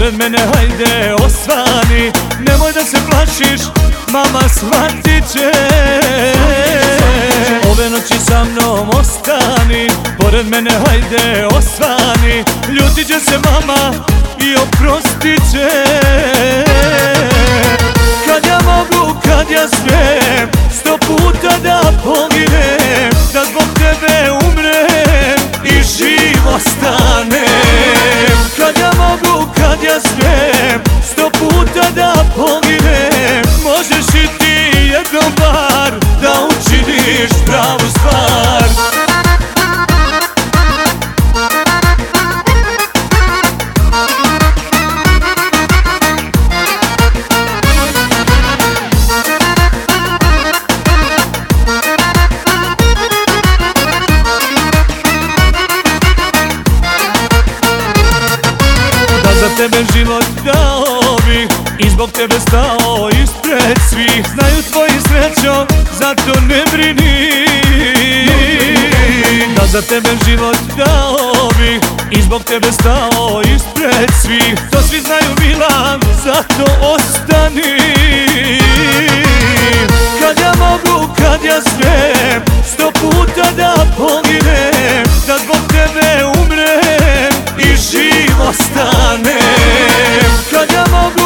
pored mene hajde osvani. Nemoj da se plašiš, mama shvatit će. Ove noći sa mnom ostani, pored mene hajde osvani. Ljutit će se mama i oprostit će. Kad ja mogu, kad ja smijem 100 puta da poginem, da zbog tebe umrem i živ ostanem. Kad ja mogu, kad ja smijem 100 puta da poginem, možeš i ti jednom bar da učiniš pravu stvar. Za tebe život dao bih i zbog tebe stao ispred svih. Znaju tvoji srećo, zato ne brini. Da za tebe život dao bih i zbog tebe stao ispred svih. To svi znaju mila, zato ostani. Kad ja mogu, kad ja smijem 100 puta da poginem, da zbog tebe umrem i živ ostanem. Kad ja mogu,